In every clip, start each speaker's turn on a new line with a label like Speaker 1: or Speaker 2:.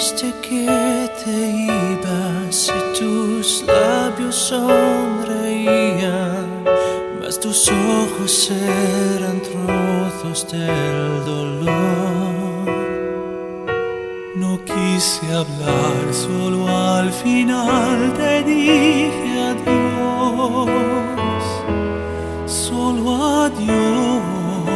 Speaker 1: dijiste que te ibas y tus labios sonreían, mas tus ojos eran trozos del dolor. No quise hablar, solo al final te dije adiós, solo adiós.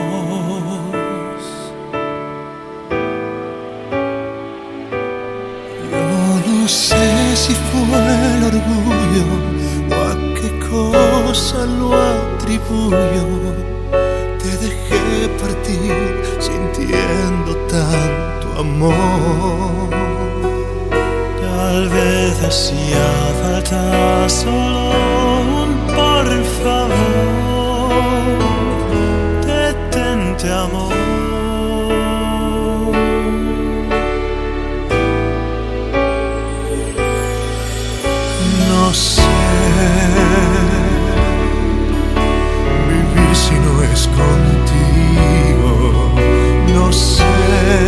Speaker 1: No sé si fue el orgullo o a qué cosa lo atribuyo. Te dejé partir sintiendo tanto amor. Tal vez hacía falta solo un por favor. Detente, amor. No sé vivir si no es contigo. No sé,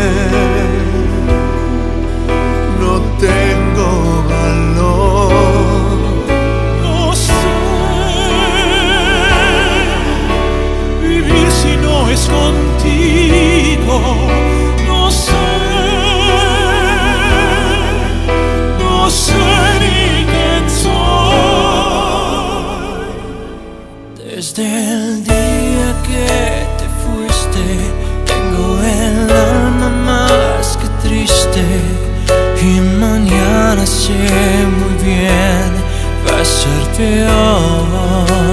Speaker 1: no tengo valor. No sé vivir si no es contigo. No sé, no sé. Desde el día que te fuiste, tengo el alma más que triste. Y mañana sé muy bien va a ser peor.